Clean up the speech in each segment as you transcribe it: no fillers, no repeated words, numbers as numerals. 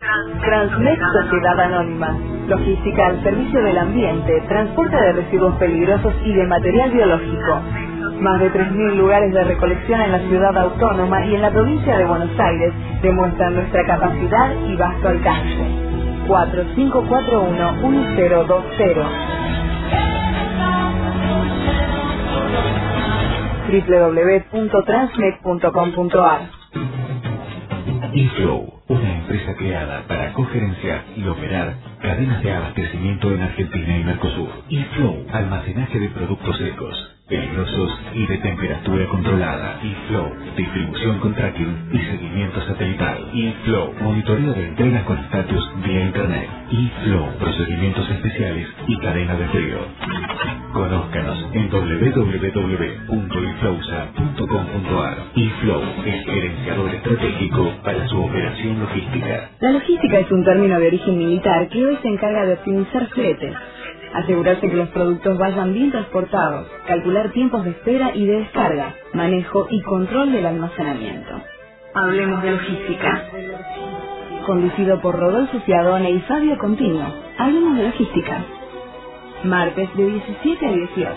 Transmet Sociedad Anónima. Logística al servicio del ambiente, transporte de residuos peligrosos y de material biológico. Más de 3.000 lugares de recolección en la ciudad autónoma y en la provincia de Buenos Aires demuestran nuestra capacidad y vasto alcance. 4541-1020 www.transmet.com.ar. eFlow, una empresa creada para cogerenciar y operar cadenas de abastecimiento en Argentina y Mercosur. eFlow, almacenaje de productos secos, peligrosos y de temperatura controlada. eFlow, distribución con tracking y seguimiento satelital. eFlow, monitoreo de entregas con estatus vía internet. eFlow, procedimientos especiales y cadena de frío. Conózcanos en www.iflowsa.com.ar. eFlow, el gerenciador estratégico para su operación logística. La logística es un término de origen militar que hoy se encarga de optimizar fletes, asegurarse que los productos vayan bien transportados, calcular tiempos de espera y de descarga, manejo y control del almacenamiento. Hablemos de logística. Conducido por Rodolfo Ciadone y Fabio Continuo. Hablemos de logística. Martes de 17 a 18.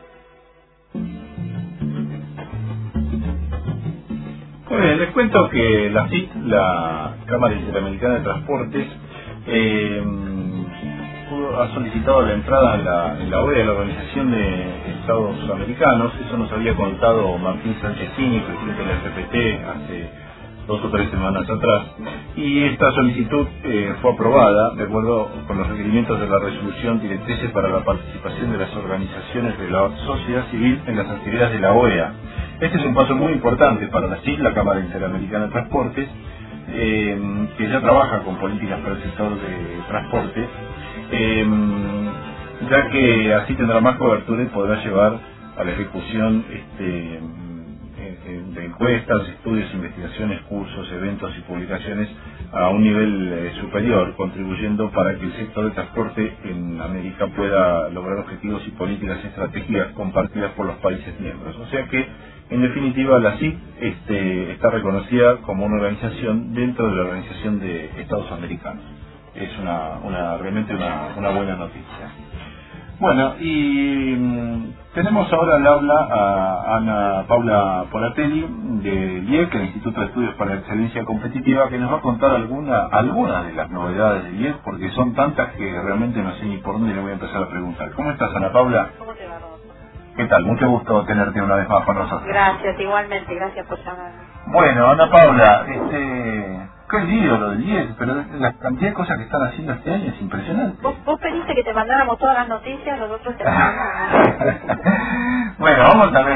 Muy bien, les cuento que la CIT, la Cámara Interamericana de Transportes, ha solicitado la entrada en la OEA, la Organización de Estados Americanos. Eso nos había contado Martín Sanchezini, presidente de la FPT, hace 2 o 3 semanas atrás, y esta solicitud fue aprobada de acuerdo con los requerimientos de la resolución directrices para la participación de las organizaciones de la sociedad civil en las actividades de la OEA. Este es un paso muy importante para la CIT, la Cámara Interamericana de Transportes, que ya trabaja con políticas para el sector de transporte, ya que así tendrá más cobertura y podrá llevar a la ejecución de encuestas, estudios, investigaciones, cursos, eventos y publicaciones a un nivel superior, contribuyendo para que el sector de transporte en América pueda lograr objetivos y políticas estratégicas compartidas por los países miembros. O sea que, en definitiva, la CIT está reconocida como una organización dentro de la Organización de Estados Americanos. Es realmente una buena noticia. Bueno, y tenemos ahora al habla a Ana Paula Ponatelli de IEC, el Instituto de Estudios para la Excelencia Competitiva, que nos va a contar algunas de las novedades de IEC, porque son tantas que realmente no sé ni por dónde le voy a empezar a preguntar. ¿Cómo estás, Ana Paula? ¿Cómo te va, Rodolfo? ¿Qué tal? Mucho gusto tenerte una vez más con nosotros. Gracias, igualmente, gracias por llamar. Bueno, Ana Paula, qué lío lo del IEC, pero la cantidad de cosas que están haciendo este año es impresionante. Vos pediste que te mandáramos todas las noticias, nosotros te mandamos. Bueno, vamos a ver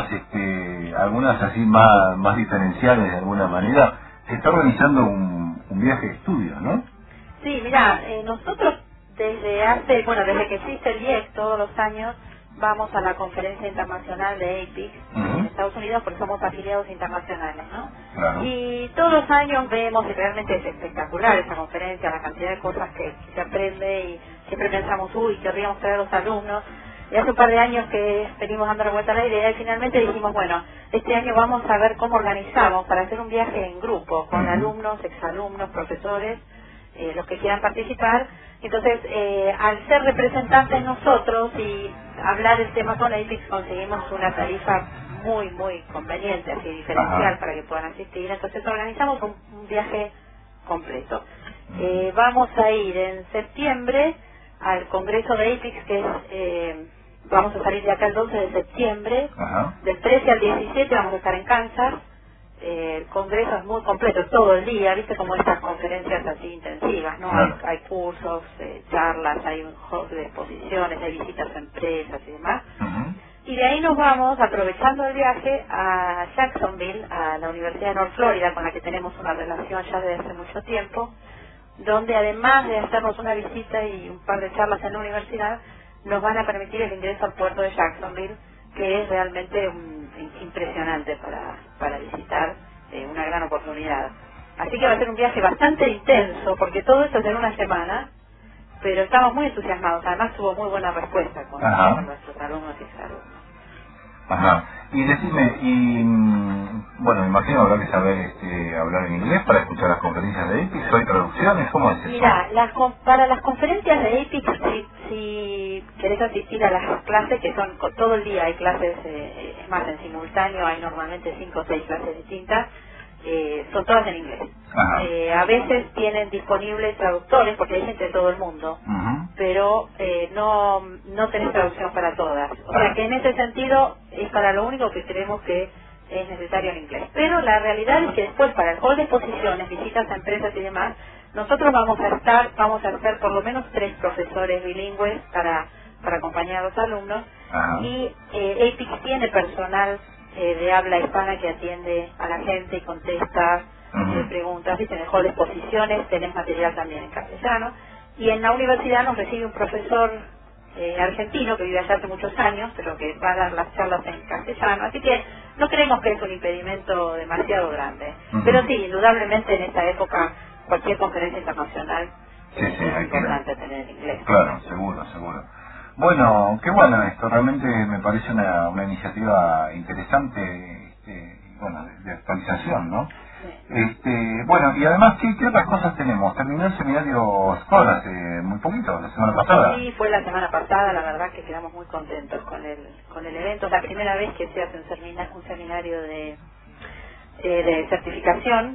algunas así más diferenciales de alguna manera. Se está organizando un viaje de estudio, ¿no? Sí, mira, nosotros desde que existe el IEC todos los años vamos a la conferencia internacional de APIC en Estados Unidos porque somos afiliados internacionales, ¿no? Claro. Y todos los años vemos, y realmente es espectacular esa conferencia, la cantidad de cosas que se aprende, y siempre pensamos, querríamos traer a los alumnos. Y hace un par de años que venimos dando la vuelta a la idea y finalmente dijimos, bueno, este año vamos a ver cómo organizamos para hacer un viaje en grupo, con alumnos, exalumnos, profesores, los que quieran participar. Entonces, al ser representantes nosotros y hablar del tema con APIX, conseguimos una tarifa muy, muy conveniente, así diferencial, para que puedan asistir. Entonces organizamos un viaje completo. Vamos a ir en septiembre al Congreso de APIX, que es, vamos a salir de acá el 12 de septiembre, del 13 al 17 vamos a estar en Kansas. El congreso es muy completo, todo el día, viste como estas conferencias así intensivas, ¿no? Hay cursos, charlas, hay un hall de exposiciones, hay visitas a empresas y demás. Y de ahí nos vamos, aprovechando el viaje, a Jacksonville, a la Universidad de North Florida, con la que tenemos una relación ya desde hace mucho tiempo, donde además de hacernos una visita y un par de charlas en la universidad, nos van a permitir el ingreso al puerto de Jacksonville, que es realmente impresionante para visitar, una gran oportunidad. Así que va a ser un viaje bastante intenso, porque todo esto es en una semana, pero estamos muy entusiasmados. Además tuvo muy buena respuesta con nuestros alumnos y exalumnos. Y decime, bueno, me imagino habrá que saber hablar en inglés para escuchar las conferencias de APIX, ¿o hay traducción? inscripciones? ¿Cómo es eso? Mira, para las conferencias de EPIC, si querés asistir a las clases, que son todo el día, hay clases, es más, en simultáneo hay normalmente 5 o 6 clases distintas, son todas en inglés. A veces tienen disponibles traductores, porque hay gente de todo el mundo, pero no tenés traducción para todas. O sea que en ese sentido es para lo único que creemos que es necesario en inglés. Pero la realidad es que después, para el hall de exposiciones, visitas a empresas y demás, nosotros vamos a ser por lo menos 3 profesores bilingües para acompañar a los alumnos. Y EPIC tiene personal de habla hispana que atiende a la gente y contesta preguntas. Y en el hall de exposiciones tenés material también en castellano. Y en la universidad nos recibe un profesor argentino que vive allá hace muchos años, pero que va a dar las charlas en castellano. Así que no creemos que es un impedimento demasiado grande. Pero sí, indudablemente en esta época cualquier conferencia internacional es importante tener en inglés. Claro, seguro. Bueno, qué bueno esto, realmente me parece una iniciativa interesante, de actualización, ¿no? Bueno, y además, ¿qué otras cosas tenemos? Terminó el seminario SCORE hace muy poquito, la semana pasada. Sí, fue la semana pasada, la verdad que quedamos muy contentos con el evento. Es la primera vez que se hace un seminario de certificación,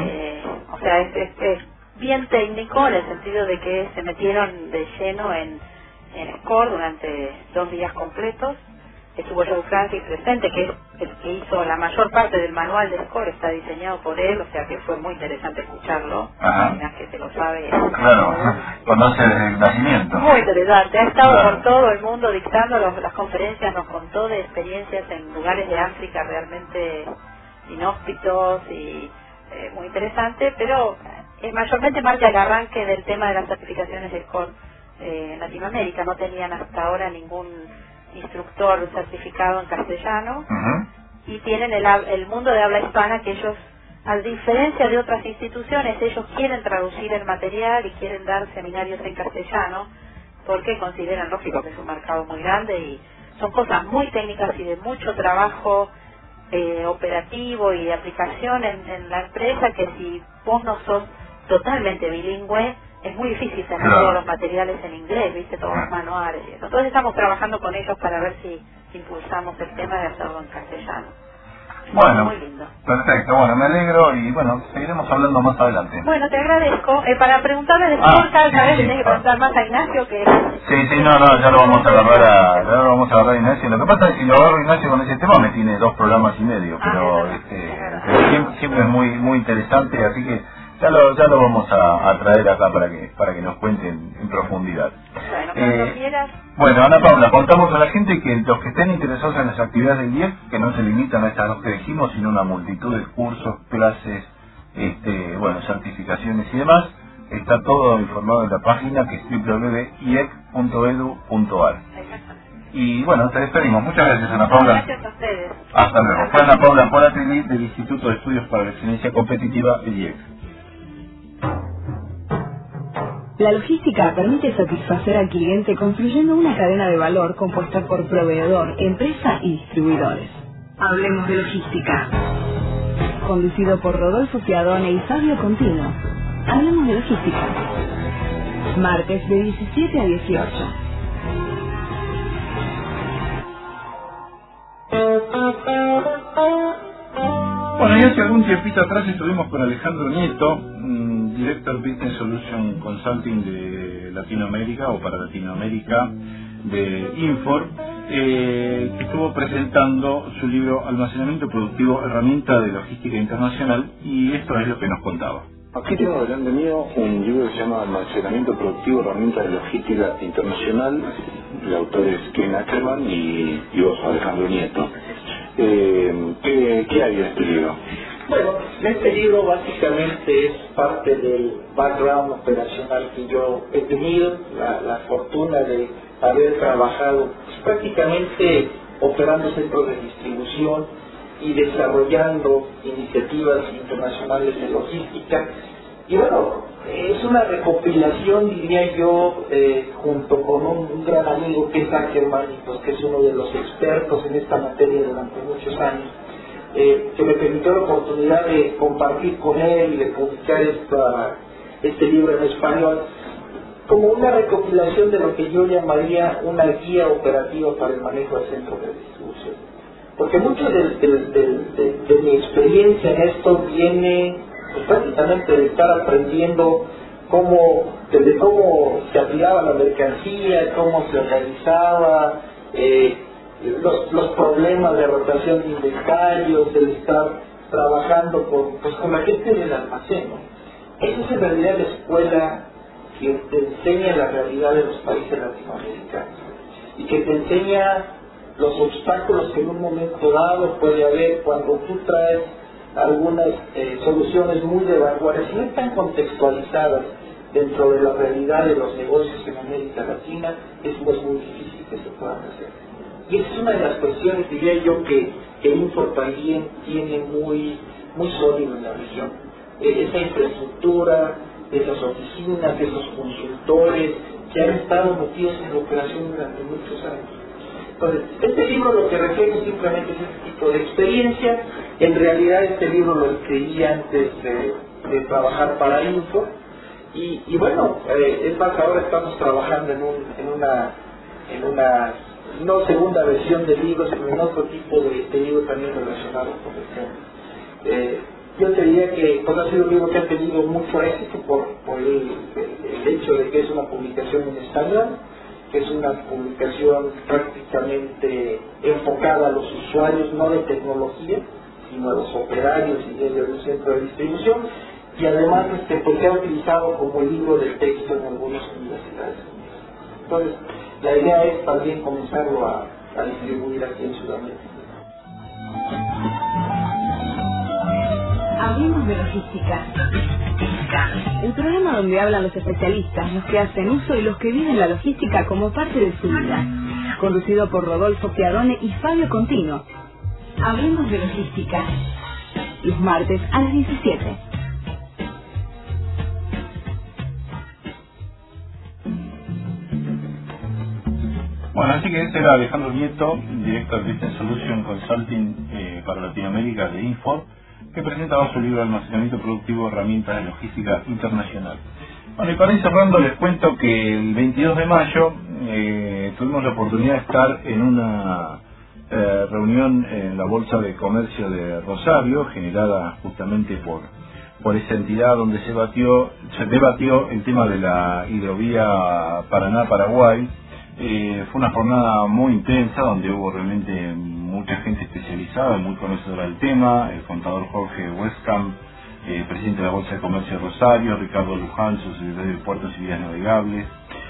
o sea, es bien técnico en el sentido de que se metieron de lleno en SCORE durante 2 días completos. Estuvo Joe Francis presente, que es el que hizo la mayor parte del manual de SCORE, está diseñado por él, o sea que fue muy interesante escucharlo. Que se lo sabe. Claro, conoce el nacimiento. Muy interesante, ha estado por todo el mundo dictando las conferencias, nos contó de experiencias en lugares de África realmente inhóspitos y muy interesante, pero mayormente marca el arranque del tema de las certificaciones de SCORE en Latinoamérica. No tenían hasta ahora ningún instructor certificado en castellano y tienen el mundo de habla hispana que ellos, a diferencia de otras instituciones, ellos quieren traducir el material y quieren dar seminarios en castellano porque consideran lógico que es un mercado muy grande y son cosas muy técnicas y de mucho trabajo operativo y de aplicación en la empresa, que si vos no sos totalmente bilingüe es muy difícil tener todos los materiales en inglés, viste, todos los manuales y eso. Entonces estamos trabajando con ellos para ver si impulsamos el tema de hacerlo en castellano. Bueno, muy lindo. Perfecto, bueno, me alegro y bueno, seguiremos hablando más adelante. Bueno, te agradezco. Para preguntarle de SCORE, tal vez tenés que preguntar más a Ignacio que... Sí, no, ya lo vamos a agarrar a Ignacio. Lo que pasa es que si lo agarro a Ignacio con ese tema me tiene 2 programas y medio, pero siempre es muy interesante, así que ya lo vamos a traer acá para que nos cuenten en profundidad. Bueno, cuando quieras. Bueno, Ana Paula, contamos a la gente que los que estén interesados en las actividades del IEC, que no se limitan a estas 2 que dijimos, sino una multitud de cursos, clases, certificaciones y demás, está todo informado en la página que es www.iec.edu.ar. Y bueno, te despedimos. Muchas gracias, Ana Paula. Gracias a ustedes. Hasta luego. Fue Ana Paula Polatini del Instituto de Estudios para la Excelencia Competitiva, el IEC. La logística permite satisfacer al cliente construyendo una cadena de valor compuesta por proveedor, empresa y distribuidores. Hablemos de logística. Conducido por Rodolfo Fiadone y Fabio Contino. Hablemos de logística. Martes de 17 a 18. Bueno, y hace algún tiempito atrás estuvimos con Alejandro Nieto, Director Business Solution Consulting de Latinoamérica o para Latinoamérica de Infor, que estuvo presentando su libro Almacenamiento Productivo, herramienta de logística internacional, y esto es lo que nos contaba. Aquí tengo delante mío un libro que se llama Almacenamiento Productivo, herramienta de logística internacional. El autor es Ken Ackerman y vos, Alejandro Nieto. ¿Qué hay en este libro? Bueno, este libro básicamente es parte del background operacional que yo he tenido, la fortuna de haber trabajado prácticamente operando centros de distribución y desarrollando iniciativas internacionales de logística. Y bueno, es una recopilación, diría yo, junto con un gran amigo que es Ackerman, pues, que es uno de los expertos en esta materia durante muchos años, que me permitió la oportunidad de compartir con él y de publicar este libro en español como una recopilación de lo que yo llamaría una guía operativa para el manejo del centro de distribución. Porque mucho de mi experiencia en esto viene pues, prácticamente de estar aprendiendo desde cómo se apilaba la mercancía, cómo se organizaba, los problemas de rotación de inventarios, el estar trabajando con la gente del almacén, ¿no? Esa es en realidad la escuela que te enseña la realidad de los países latinoamericanos y que te enseña los obstáculos que en un momento dado puede haber cuando tú traes algunas soluciones muy de vanguardia, si no están contextualizadas dentro de la realidad de los negocios en América Latina, es muy difícil que se puedan hacer. Y esa es una de las cuestiones, diría yo, que Infor también tiene muy sólido en la región. Esa infraestructura, esas oficinas, esos consultores que han estado metidos en la operación durante muchos años. Entonces, este libro lo que refleja simplemente es este tipo de experiencia. En realidad este libro lo escribí antes de trabajar para Infor. Y bueno, es más, ahora estamos trabajando en una no segunda versión del libro, sino en otro tipo de libro también relacionado con el tema. Yo te diría que pues, ha sido un libro que ha tenido mucho éxito por el hecho de que es una publicación en español, que es una publicación prácticamente enfocada a los usuarios, no de tecnología, sino a los operarios y desde un centro de distribución, y además pues, se ha utilizado como libro de texto en algunas universidades. Entonces, la idea es también comenzarlo a distribuir aquí en Sudamérica. Hablemos de logística. El programa donde hablan los especialistas, los que hacen uso y los que viven la logística como parte de su vida. Conducido por Rodolfo Chiarone y Fabio Contino. Hablemos de logística. Los martes a las 17. Bueno, así que este era Alejandro Nieto, director de Business Solution Consulting para Latinoamérica de Infor, que presentaba su libro Almacenamiento Productivo, Herramientas de Logística Internacional. Bueno, y para ir cerrando les cuento que el 22 de mayo tuvimos la oportunidad de estar en una reunión en la Bolsa de Comercio de Rosario, generada justamente por esa entidad donde se debatió el tema de la hidrovía Paraná-Paraguay. Fue una jornada muy intensa donde hubo realmente mucha gente especializada, muy conocedora del tema, el contador Jorge Westcamp, presidente de la Bolsa de Comercio de Rosario, Ricardo Luján, subsecretario de Puertos y Vías Navegables,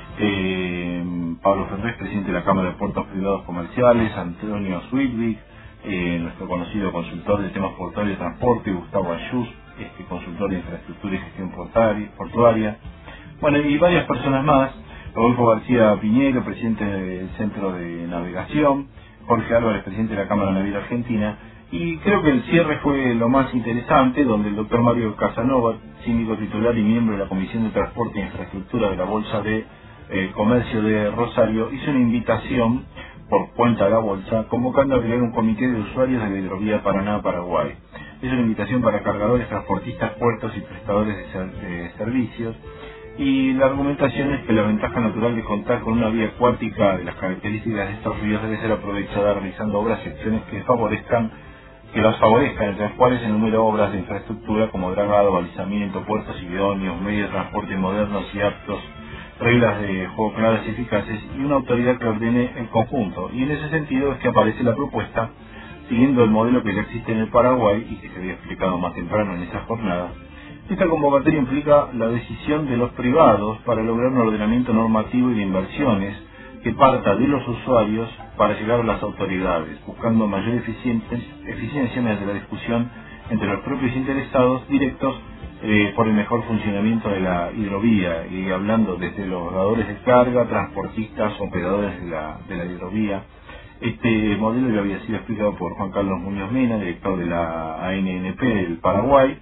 Pablo Ferrés, presidente de la Cámara de Puertos Privados Comerciales, Antonio Swidvik, nuestro conocido consultor de temas portuarios y transporte, Gustavo Ayús, consultor de infraestructura y gestión portuaria, bueno, y varias personas más. Rodolfo García Piñero, presidente del Centro de Navegación, Jorge Álvarez, presidente de la Cámara Naviera Argentina, y creo que el cierre fue lo más interesante, donde el doctor Mario Casanova, síndico titular y miembro de la Comisión de Transporte e Infraestructura de la Bolsa de Comercio de Rosario, hizo una invitación por cuenta de la Bolsa, convocando a crear un comité de usuarios de la hidrovía Paraná-Paraguay. Es una invitación para cargadores, transportistas, puertos y prestadores de servicios. Y la argumentación es que la ventaja natural de contar con una vía acuática de las características de estos ríos debe ser aprovechada realizando obras y acciones que las favorezcan, entre las cuales se enumera obras de infraestructura como dragado, balizamiento, puertos idóneos, medios de transporte modernos y aptos, reglas de juego claras y eficaces y una autoridad que ordene el conjunto. Y en ese sentido es que aparece la propuesta, siguiendo el modelo que ya existe en el Paraguay y que se había explicado más temprano en esa jornada. Esta convocatoria implica la decisión de los privados para lograr un ordenamiento normativo y de inversiones que parta de los usuarios para llegar a las autoridades, buscando mayor eficiencia mediante la discusión entre los propios interesados directos por el mejor funcionamiento de la hidrovía, y hablando desde los dadores de carga, transportistas, operadores de la hidrovía. Este modelo ya había sido explicado por Juan Carlos Muñoz Mena, director de la ANNP del Paraguay.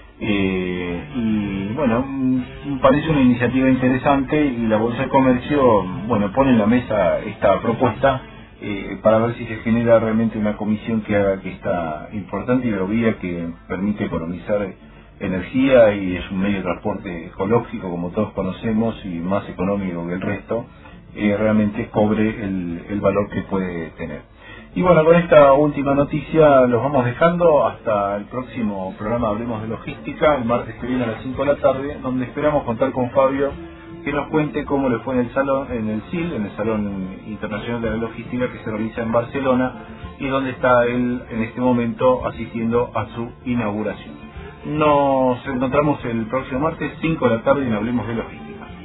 Y bueno, parece una iniciativa interesante y la Bolsa de Comercio, bueno, pone en la mesa esta propuesta para ver si se genera realmente una comisión que haga que esta importante hidrovía que permite economizar energía y es un medio de transporte ecológico, como todos conocemos, y más económico que el resto, realmente cobre el valor que puede tener. Y bueno, con esta última noticia los vamos dejando hasta el próximo programa Hablemos de Logística, el martes que viene a las 5 de la tarde, donde esperamos contar con Fabio, que nos cuente cómo le fue en el SIL, en el Salón Internacional de la Logística, que se realiza en Barcelona, y donde está él en este momento asistiendo a su inauguración. Nos encontramos el próximo martes, 5 de la tarde, en Hablemos de Logística.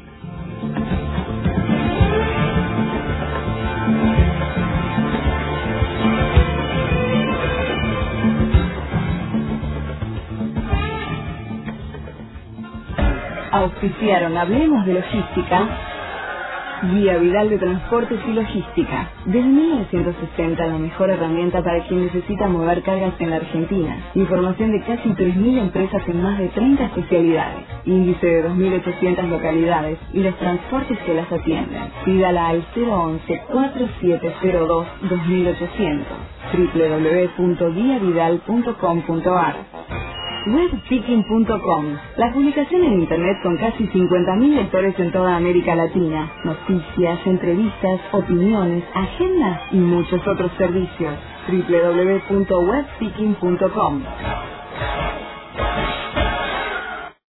Auspiciaron Hablemos de Logística, Guía Vidal de Transportes y Logística. Desde 1960, la mejor herramienta para quien necesita mover cargas en la Argentina. Información de casi 3.000 empresas en más de 30 especialidades. Índice de 2.800 localidades y los transportes que las atienden. Pídala al 011-4702-2800. www.guiavidal.com.ar. Webpicking.com, la publicación en internet con casi 50.000 lectores en toda América Latina. Noticias, entrevistas, opiniones, agendas y muchos otros servicios. www.webpicking.com.